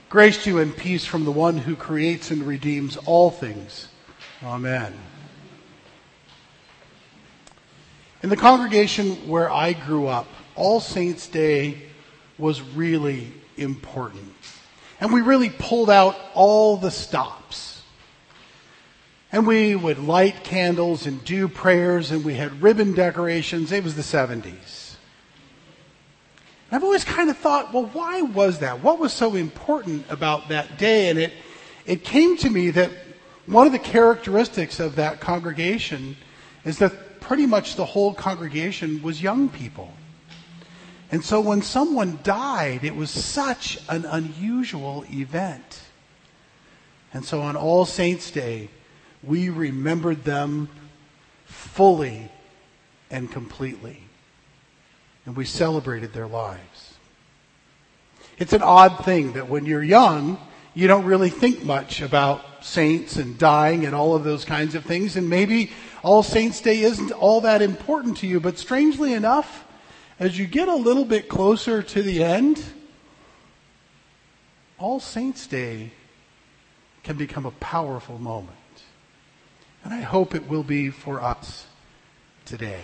Grace to you and peace from the one who creates and redeems all things. Amen. In the congregation where I grew up, All Saints' Day was really important. And we really pulled out all the stops. And we would light candles and do prayers, and we had ribbon decorations. It was the 70s. I've always kind of thought, well, why was that? What was so important about that day? And it came to me that one of the characteristics of that congregation is that pretty much the whole congregation was young people. And so when someone died, it was such an unusual event. And so on All Saints' Day, we remembered them fully and completely. And we celebrated their lives. It's an odd thing that when you're young, you don't really think much about saints and dying and all of those kinds of things. And maybe All Saints' Day isn't all that important to you. But strangely enough, as you get a little bit closer to the end, All Saints' Day can become a powerful moment. And I hope it will be for us today.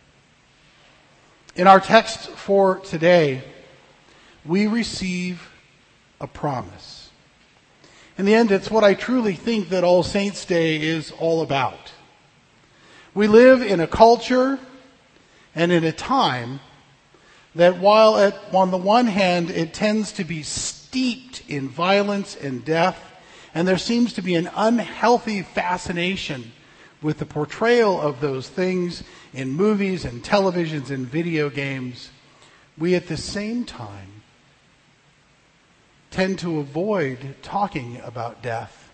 In our text for today, we receive a promise. In the end, it's what I truly think that All Saints' Day is all about. We live in a culture and in a time that while on the one hand it tends to be steeped in violence and death, and there seems to be an unhealthy fascination with the portrayal of those things in movies and televisions and video games, we at the same time tend to avoid talking about death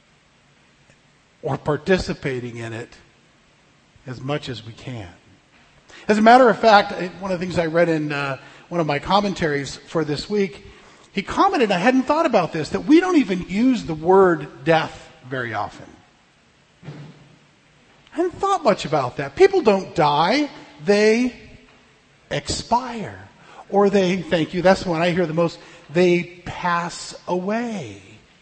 or participating in it as much as we can. As a matter of fact, one of the things I read in one of my commentaries for this week, he commented, I hadn't thought about this, that we don't even use the word death very often. I hadn't thought much about that. People don't die, they expire. Or they, thank you, that's the one I hear the most, they pass away.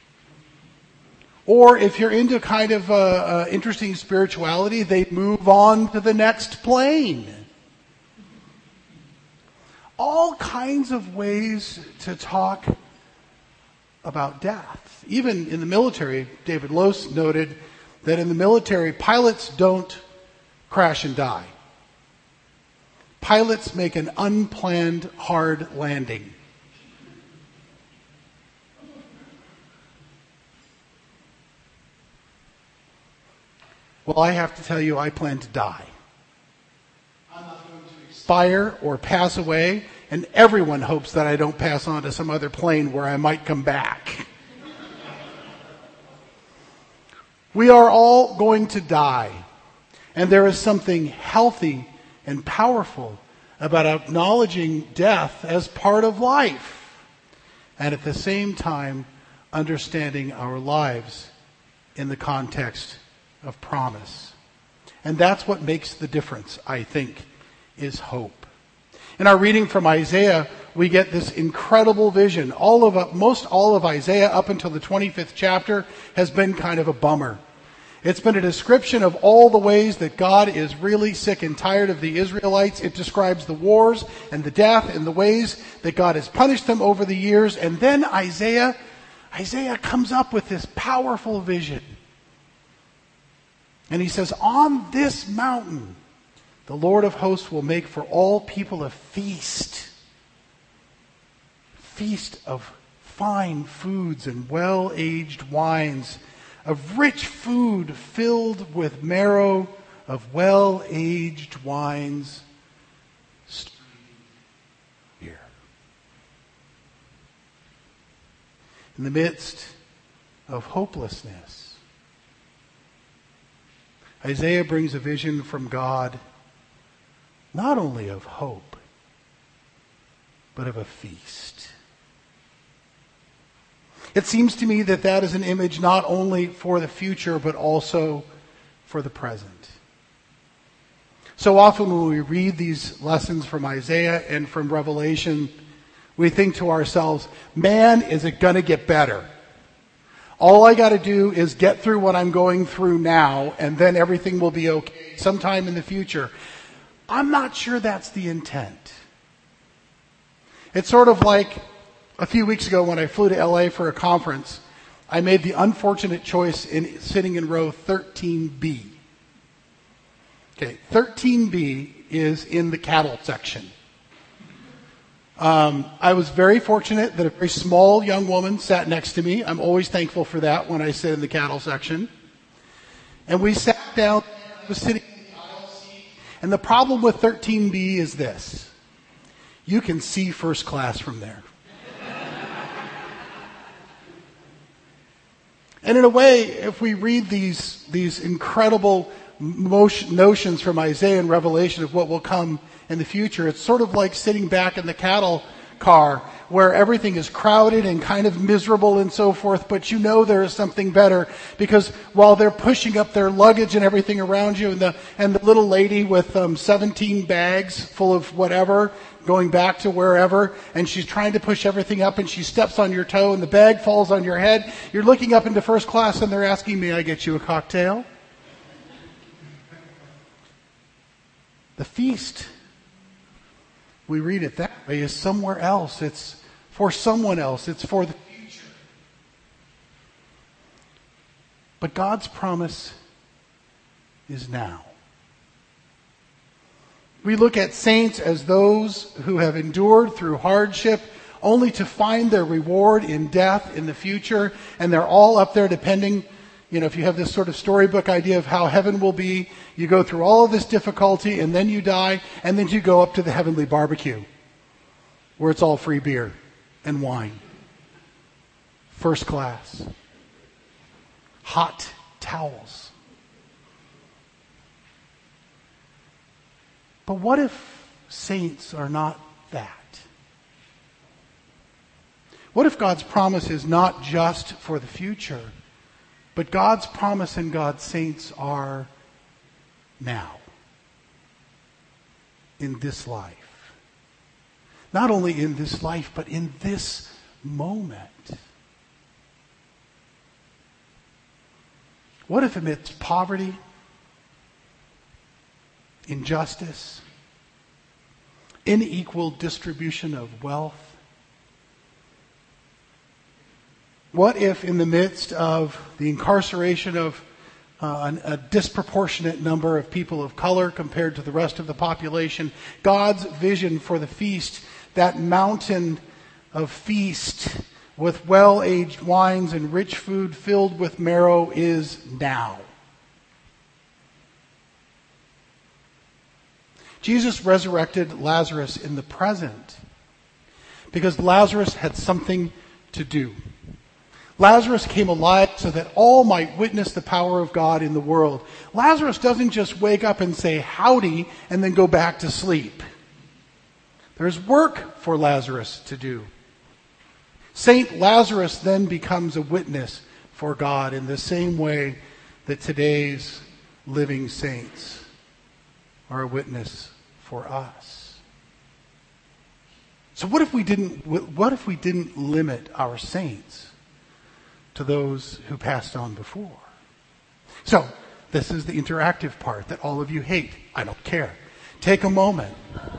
Or if you're into kind of interesting spirituality, they move on to the next plane. All kinds of ways to talk about death. Even in the military, David Lose noted that in the military, pilots don't crash and die. Pilots make an unplanned hard landing. Well, I have to tell you, I plan to die. I'm not going to expire or pass away, and everyone hopes that I don't pass on to some other plane where I might come back. We are all going to die, and there is something healthy and powerful about acknowledging death as part of life, and at the same time understanding our lives in the context of promise. And that's what makes the difference, I think, is hope. In our reading from Isaiah, we get this incredible vision. Most all of Isaiah up until the 25th chapter has been kind of a bummer. It's been a description of all the ways that God is really sick and tired of the Israelites. It describes the wars and the death and the ways that God has punished them over the years. And then Isaiah comes up with this powerful vision. And he says, on this mountain, the Lord of hosts will make for all people a feast. Feast of fine foods and well-aged wines, of rich food filled with marrow, of well-aged wines. Here. In the midst of hopelessness, Isaiah brings a vision from God, not only of hope, but of a feast. It seems to me that that is an image not only for the future, but also for the present. So often when we read these lessons from Isaiah and from Revelation, We think to ourselves, man, is it going to get better? All I got to do is get through what I'm going through now, and then everything will be okay sometime in the future. I'm not sure that's the intent. It's sort of like a few weeks ago when I flew to LA for a conference, I made the unfortunate choice in sitting in row 13B. Okay, 13B is in the cattle section. I was very fortunate that a very small young woman sat next to me. I'm always thankful for that when I sit in the cattle section. And we sat down, I was sitting in the aisle seat. And the problem with 13B is this. You can see first class from there. And in a way, if we read these incredible notions from Isaiah and Revelation of what will come in the future, it's sort of like sitting back in the cattle car where everything is crowded and kind of miserable and so forth, but you know there is something better because while they're pushing up their luggage and everything around you and the little lady with 17 bags full of whatever going back to wherever, and she's trying to push everything up and she steps on your toe and the bag falls on your head, you're looking up into first class and they're asking, may I get you a cocktail? The feast, we read it that way, is somewhere else. It's for someone else. It's for the future. But God's promise is now. We look at saints as those who have endured through hardship only to find their reward in death in the future, and they're all up there depending. If you have this sort of storybook idea of how heaven will be, you go through all of this difficulty and then you die and then you go up to the heavenly barbecue where it's all free beer and wine. First class. Hot towels. But what if saints are not that? What if God's promise is not just for the future, but God's promise and God's saints are now, in this life. Not only in this life, but in this moment. What if amidst poverty, injustice, unequal distribution of wealth, what if in the midst of the incarceration of a disproportionate number of people of color compared to the rest of the population, God's vision for the feast, that mountain of feast with well-aged wines and rich food filled with marrow is now. Jesus resurrected Lazarus in the present because Lazarus had something to do. Lazarus came alive so that all might witness the power of God in the world. Lazarus doesn't just wake up and say howdy and then go back to sleep. There's work for Lazarus to do. Saint Lazarus then becomes a witness for God in the same way that today's living saints are a witness for us. So what if we didn't limit our saints to those who passed on before? So, this is the interactive part that all of you hate. I don't care. Take a moment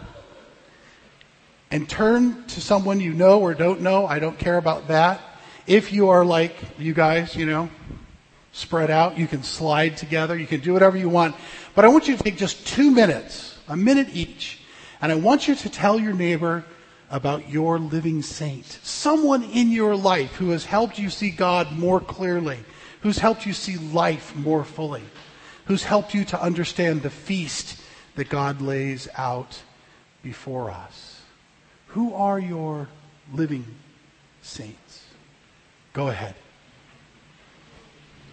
and turn to someone you know or don't know. I don't care about that. If you are like you guys, spread out, you can slide together, you can do whatever you want. But I want you to take just 2 minutes, a minute each, and I want you to tell your neighbor about your living saint. Someone in your life who has helped you see God more clearly, who's helped you see life more fully, who's helped you to understand the feast that God lays out before us. Who are your living saints? Go ahead.